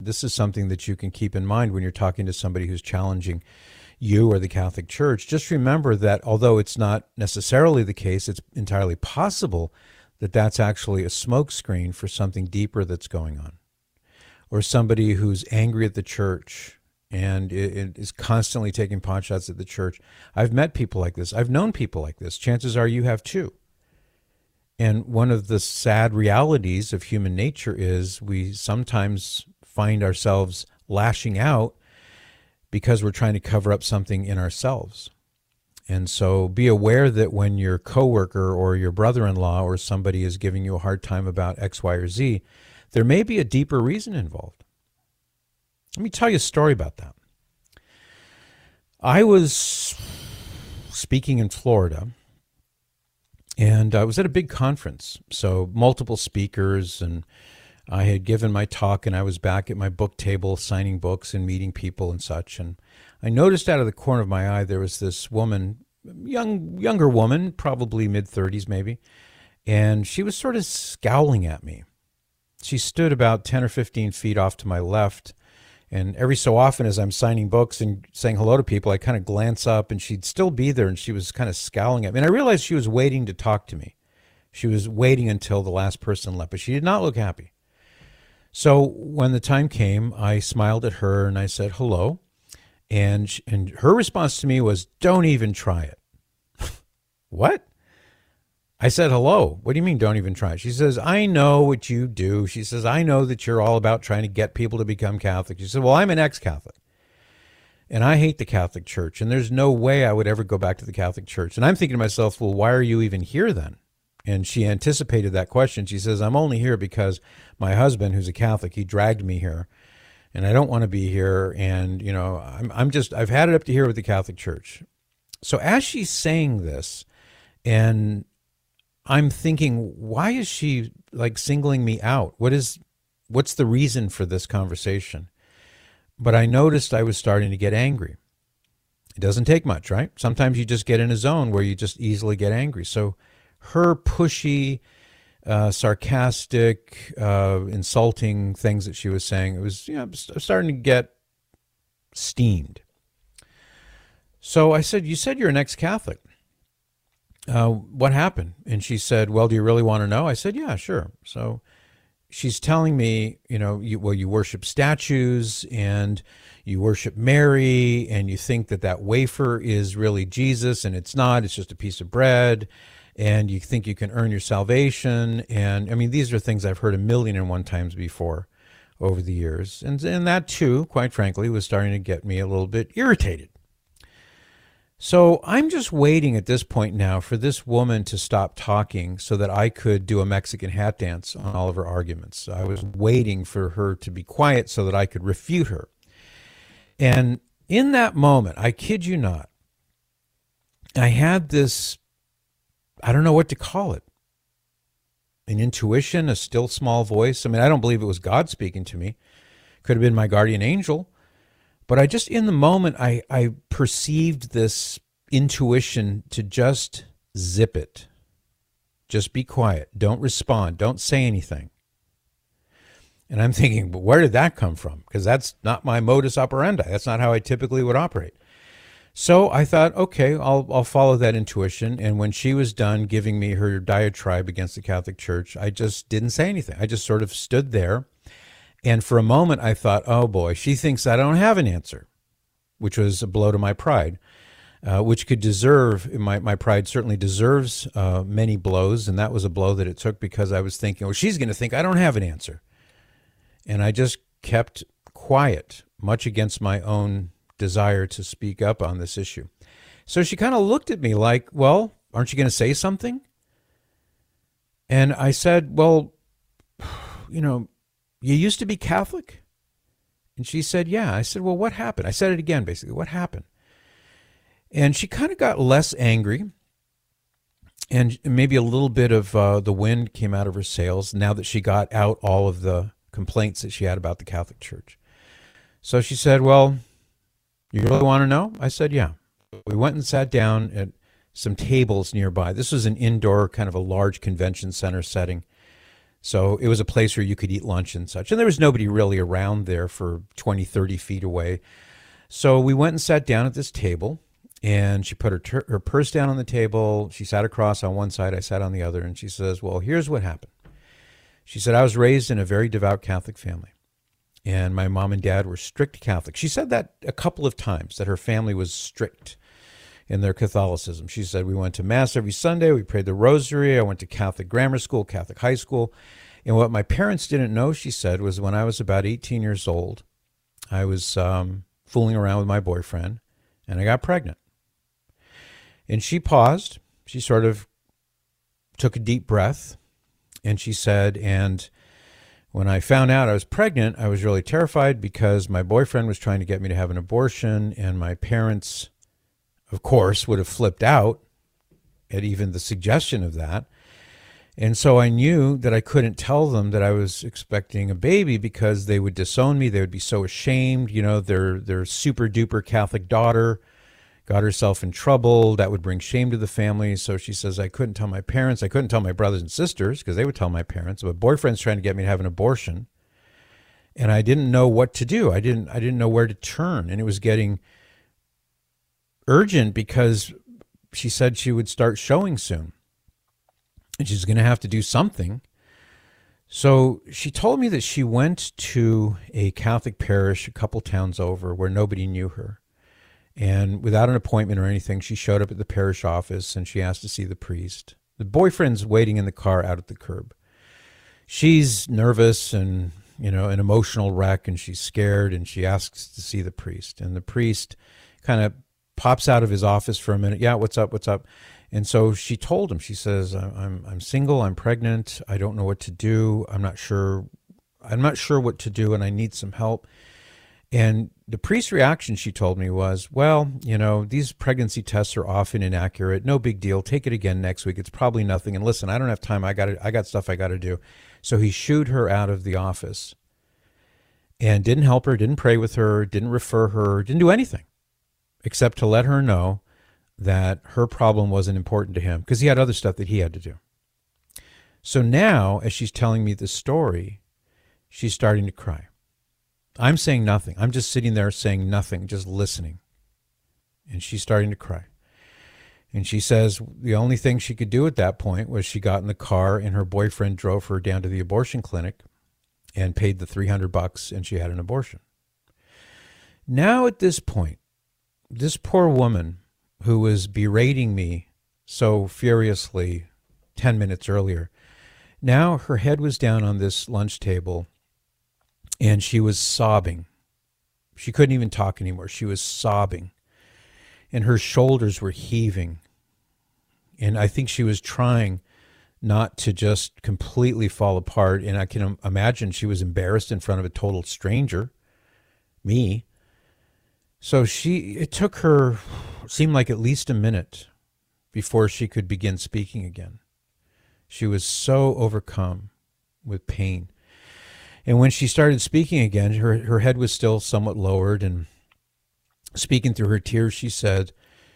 this is something that you can keep in mind when you're talking to somebody who's challenging you or the Catholic Church. Just remember that although it's not necessarily the case, it's entirely possible that that's actually a smokescreen for something deeper that's going on. Or somebody who's angry at the church and it is constantly taking pot shots at the church. I've met people like this. I've known people like this. Chances are you have too. And one of the sad realities of human nature is we sometimes find ourselves lashing out because we're trying to cover up something in ourselves. And so be aware that when your coworker or your brother-in-law or somebody is giving you a hard time about X, Y, or Z, there may be a deeper reason involved. Let me tell you a story about that. I was speaking in Florida, and I was at a big conference, so multiple speakers, and I had given my talk, and I was back at my book table signing books and meeting people and such. And I noticed out of the corner of my eye there was this woman, younger woman, probably mid-30s maybe, and she was sort of scowling at me. She stood about 10 or 15 feet off to my left, and every so often as I'm signing books and saying hello to people, I kind of glance up, and she'd still be there, and she was kind of scowling at me. And I realized she was waiting to talk to me. She was waiting until the last person left, but she did not look happy. So when the time came, I smiled at her and I said, hello. And her response to me was, don't even try it. What? I said, hello. What do you mean, don't even try it? She says, I know what you do. She says, I know that you're all about trying to get people to become Catholic. She said, well, I'm an ex-Catholic. And I hate the Catholic Church. And there's no way I would ever go back to the Catholic Church. And I'm thinking to myself, well, why are you even here then? And she anticipated that question. She says, I'm only here because my husband, who's a Catholic, he dragged me here, and I don't want to be here. And, you know, I've had it up to here with the Catholic Church. So as she's saying this, and I'm thinking, why is she like singling me out? What's the reason for this conversation? But I noticed I was starting to get angry. It doesn't take much, right? Sometimes you just get in a zone where you just easily get angry. So her pushy, sarcastic, insulting things that she was saying, it was, starting to get steamed. So I said, you said you're an ex-Catholic. What happened? And she said, well, do you really want to know? I said, yeah, sure. So she's telling me, you worship statues and you worship Mary and you think that wafer is really Jesus, and it's not, it's just a piece of bread. And you think you can earn your salvation. And I mean, these are things I've heard 1,000,001 times before over the years. And that too, quite frankly, was starting to get me a little bit irritated. So I'm just waiting at this point now for this woman to stop talking so that I could do a Mexican hat dance on all of her arguments. I was waiting for her to be quiet so that I could refute her. And in that moment, I kid you not, I had this, I don't know what to call it, an intuition, a still small voice. I mean, I don't believe it was God speaking to me. Could have been my guardian angel. But I just, in the moment, I perceived this intuition to just zip it. Just be quiet. Don't respond. Don't say anything. And I'm thinking, but where did that come from? Because that's not my modus operandi. That's not how I typically would operate. So I thought, okay, I'll follow that intuition. And when she was done giving me her diatribe against the Catholic Church, I just didn't say anything. I just sort of stood there. And for a moment, I thought, oh boy, she thinks I don't have an answer, which was a blow to my pride, which could deserve, my pride certainly deserves many blows. And that was a blow that it took because I was thinking, well, she's going to think I don't have an answer. And I just kept quiet, much against my own desire to speak up on this issue. So she kind of looked at me like, well, aren't you going to say something? And I said, well, you used to be Catholic? And she said, yeah. I said, well, what happened? I said it again, basically. What happened? And she kind of got less angry, and maybe a little bit of the wind came out of her sails now that she got out all of the complaints that she had about the Catholic Church. So she said, well, you really want to know? I said, yeah. We went and sat down at some tables nearby. This was an indoor, kind of a large convention center setting. So it was a place where you could eat lunch and such. And there was nobody really around there for 20, 30 feet away. So we went and sat down at this table, and she put her purse down on the table. She sat across on one side, I sat on the other, and she says, well, here's what happened. She said, I was raised in a very devout Catholic family, and my mom and dad were strict Catholics. She said that a couple of times, that her family was strict in their Catholicism. She said, we went to Mass every Sunday, we prayed the rosary, I went to Catholic grammar school, Catholic high school. And what my parents didn't know, she said, was when I was about 18 years old, I was fooling around with my boyfriend, and I got pregnant. And she paused. She sort of took a deep breath, and she said, and when I found out I was pregnant, I was really terrified because my boyfriend was trying to get me to have an abortion, and my parents, of course, would have flipped out at even the suggestion of that. And so I knew that I couldn't tell them that I was expecting a baby because they would disown me. They would be so ashamed. You know, their super duper Catholic daughter got herself in trouble. That would bring shame to the family. So she says, I couldn't tell my parents. I couldn't tell my brothers and sisters because they would tell my parents. But boyfriend's trying to get me to have an abortion. And I didn't know what to do. I didn't know where to turn. And it was getting urgent because she said she would start showing soon. And she's going to have to do something. So she told me that she went to a Catholic parish a couple towns over where nobody knew her. And without an appointment or anything, she showed up at the parish office and she asked to see the priest. The boyfriend's waiting in the car out at the curb. She's nervous and, you know, an emotional wreck, and she's scared, and she asks to see the priest. And the priest kind of pops out of his office for a minute. Yeah, what's up? What's up? And so she told him, she says, I'm single, I'm pregnant, I don't know what to do, I'm not sure what to do, and I need some help. And the priest's reaction, she told me, was, well, you know, these pregnancy tests are often inaccurate, no big deal, take it again next week, it's probably nothing, and listen, I don't have time, I got stuff I got to do. So he shooed her out of the office and didn't help her, didn't pray with her, didn't refer her, didn't do anything except to let her know that her problem wasn't important to him because he had other stuff that he had to do. So now, as she's telling me this story, she's starting to cry. I'm saying nothing. I'm just sitting there saying nothing, just listening. And she's starting to cry. And she says the only thing she could do at that point was she got in the car and her boyfriend drove her down to the abortion clinic and paid the $300 and she had an abortion. Now at this point, this poor woman who was berating me so furiously 10 minutes earlier, now her head was down on this lunch table and she was sobbing. She couldn't even talk anymore. She was sobbing and her shoulders were heaving. And I think she was trying not to just completely fall apart. And I can imagine she was embarrassed in front of a total stranger, me. So it took her, seemed like at least a minute before she could begin speaking again. She was so overcome with pain. And when she started speaking again, her head was still somewhat lowered, and speaking through her tears, she said,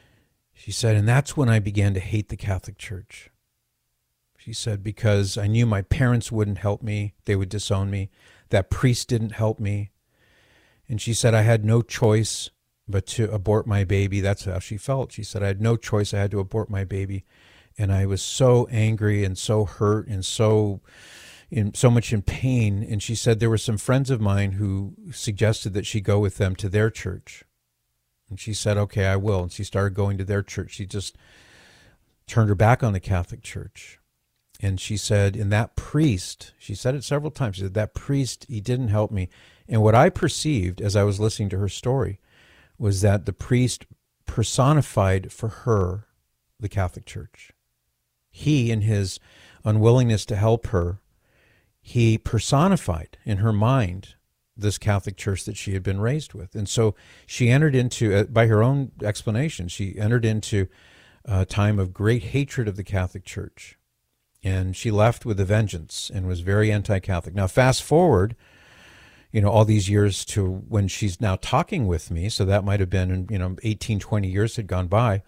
and that's when I began to hate the Catholic Church. She said, because I knew my parents wouldn't help me. They would disown me. That priest didn't help me. And she said, I had no choice but to abort my baby. That's how she felt. She said, I had no choice. I had to abort my baby. And I was so angry and so hurt and so much in pain. And she said there were some friends of mine who suggested that she go with them to their church. And she said, okay, I will. And she started going to their church. She just turned her back on the Catholic Church. And she said, and that priest, she said it several times, she said, that priest, he didn't help me. And what I perceived as I was listening to her story was that the priest personified for her the Catholic Church. He, in his unwillingness to help her, he personified in her mind this Catholic Church that she had been raised with. And so she entered into, by her own explanation, she entered into a time of great hatred of the Catholic Church. And she left with a vengeance and was very anti-Catholic. Now, fast forward, all these years to when she's now talking with me. So that might have been, 18, 20 years had gone by.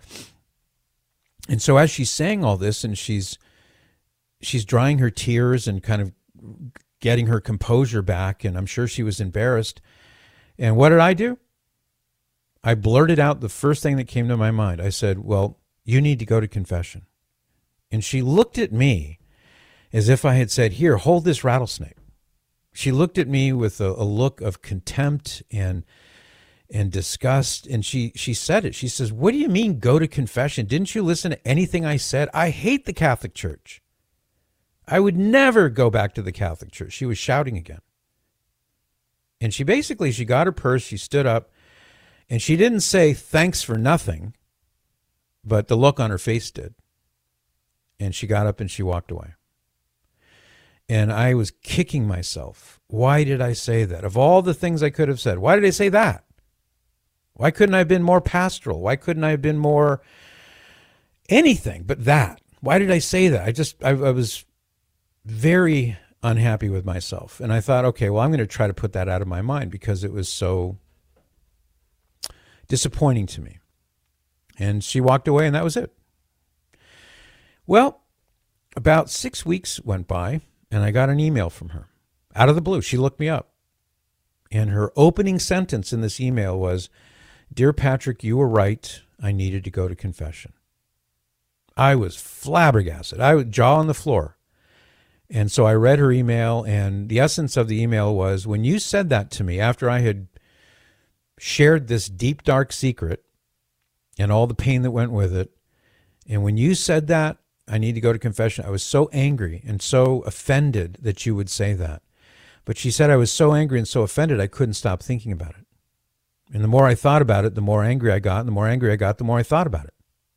And so as she's saying all this and she's drying her tears and kind of getting her composure back, and I'm sure she was embarrassed. And what did I do? I blurted out the first thing that came to my mind. I said, well, you need to go to confession. And she looked at me as if I had said, here, hold this rattlesnake. She looked at me with a look of contempt and disgust, and she said it. She says, what do you mean go to confession? Didn't you listen to anything I said? I hate the Catholic Church. I would never go back to the Catholic Church. She was shouting again. And she got her purse, she stood up, and she didn't say thanks for nothing, but the look on her face did. And she got up and she walked away. And I was kicking myself. Why did I say that? Of all the things I could have said, why did I say that? Why couldn't I have been more pastoral? Why couldn't I have been more anything but that? Why did I say that? I was very unhappy with myself. And I thought, okay, well, I'm going to try to put that out of my mind because it was so disappointing to me. And she walked away, and that was it. Well, about 6 weeks went by, and I got an email from her out of the blue. She looked me up. And her opening sentence in this email was, "Dear Patrick, you were right. I needed to go to confession." I was flabbergasted. I was jaw on the floor. And so I read her email, and the essence of the email was, when you said that to me after I had shared this deep, dark secret and all the pain that went with it, and when you said that, I need to go to confession, I was so angry and so offended that you would say that. But she said I was so angry and so offended I couldn't stop thinking about it. And the more I thought about it, the more angry I got, and the more angry I got, the more I thought about it.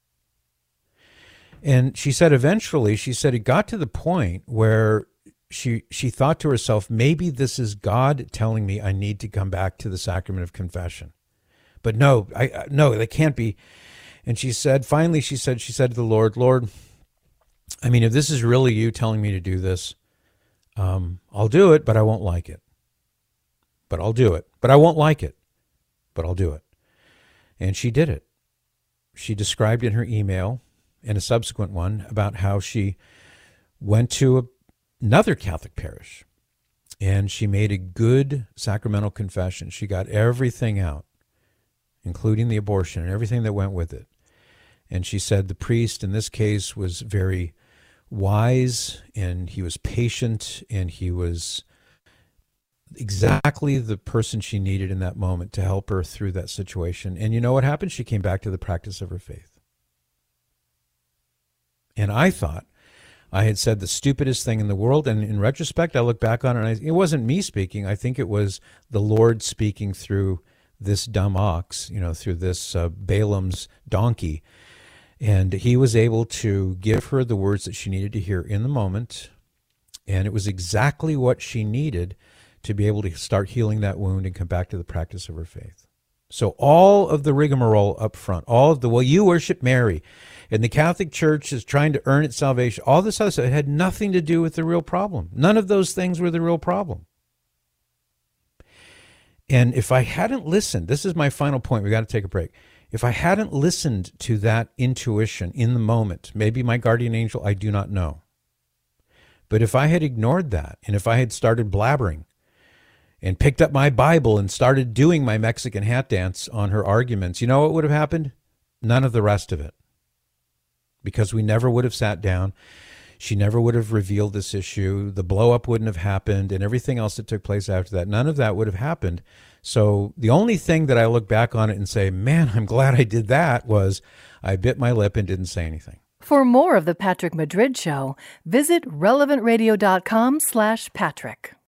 And she said eventually, it got to the point where she thought to herself, maybe this is God telling me I need to come back to the sacrament of confession. But no, that can't be. And she said, finally, she said to the Lord, Lord, I mean, if this is really you telling me to do this, I'll do it, but I won't like it. But I'll do it, but I won't like it, but I'll do it. And she did it. She described in her email, and a subsequent one, about how she went to another Catholic parish and she made a good sacramental confession. She got everything out, including the abortion and everything that went with it. And she said the priest in this case was very wise, and he was patient, and he was exactly the person she needed in that moment to help her through that situation. And you know what happened? She came back to the practice of her faith. And I thought I had said the stupidest thing in the world. And in retrospect, I look back on it, and it wasn't me speaking. I think it was the Lord speaking through this dumb ox, through this Balaam's donkey. And he was able to give her the words that she needed to hear in the moment. And it was exactly what she needed to be able to start healing that wound and come back to the practice of her faith. So all of the rigmarole up front, you worship Mary, and the Catholic Church is trying to earn its salvation, all this other stuff, it had nothing to do with the real problem. None of those things were the real problem. And if I hadn't listened, this is my final point, we got to take a break. If I hadn't listened to that intuition in the moment, maybe my guardian angel, I do not know. But if I had ignored that, and if I had started blabbering, and picked up my Bible and started doing my Mexican hat dance on her arguments, you know what would have happened? None of the rest of it. Because we never would have sat down. She never would have revealed this issue. The blow-up wouldn't have happened, and everything else that took place after that. None of that would have happened. So the only thing that I look back on it and say, man, I'm glad I did that, was I bit my lip and didn't say anything. For more of The Patrick Madrid Show, visit relevantradio.com/Patrick.